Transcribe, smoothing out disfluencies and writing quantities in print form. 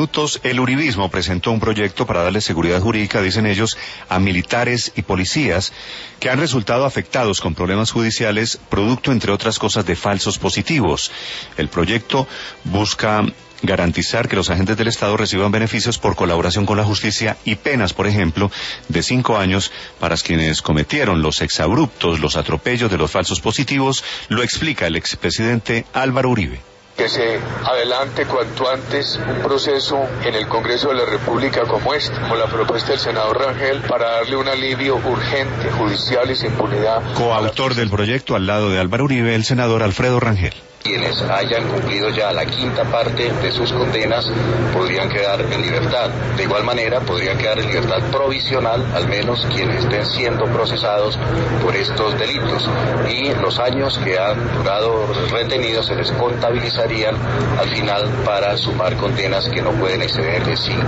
minutos, el uribismo presentó un proyecto para darle seguridad jurídica, dicen ellos, a militares y policías que han resultado afectados con problemas judiciales, producto, entre otras cosas, de falsos positivos. El proyecto busca garantizar que los agentes del Estado reciban beneficios por colaboración con la justicia y penas, por ejemplo, de 5 años para quienes cometieron los exabruptos, los atropellos de los falsos positivos. Lo explica el expresidente Álvaro Uribe. Que se adelante cuanto antes un proceso en el Congreso de la República como este, como la propuesta del senador Rangel, para darle un alivio urgente, judicial y sin impunidad. Coautor del proyecto, al lado de Álvaro Uribe, el senador Alfredo Rangel. Quienes hayan cumplido ya la quinta parte de sus condenas podrían quedar en libertad. De igual manera, podrían quedar en libertad provisional, al menos quienes estén siendo procesados por estos delitos. Y los años que han durado retenidos se les contabilizarían al final para sumar condenas que no pueden exceder de 5